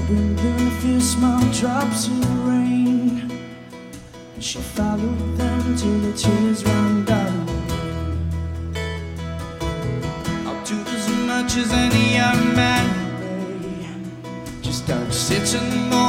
breathing a few small drops of rain. She followed them till the tears ran down. I'll do as much as any young man may. Just don't sit and moan.